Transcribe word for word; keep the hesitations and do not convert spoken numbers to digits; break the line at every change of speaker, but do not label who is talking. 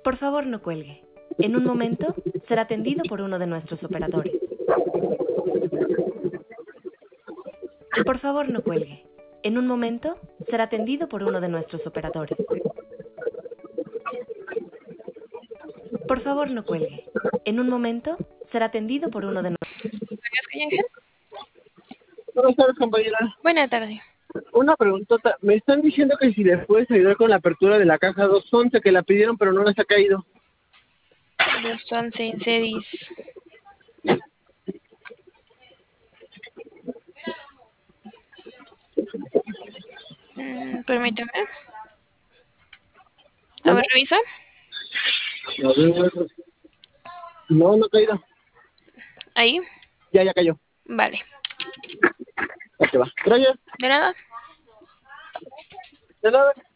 Por favor, no cuelgue. En un momento será atendido por uno de nuestros operadores. Por favor, no cuelgue. En un momento será atendido por uno de nuestros operadores. Por favor, no cuelgue. En un momento será atendido por uno de nuestros...
Buenas tardes, compañera.
Buenas tardes.
Una preguntota. Me están diciendo que si les puedes ayudar con la apertura de la caja doscientos once, que la pidieron pero no les ha caído.
Los once en Cedis. Mm, permítame. A ver, revisa.
A ver. No, no ha caído.
Ahí.
Ya, ya cayó.
Vale.
Ok, va. Gracias.
De nada.
De nada.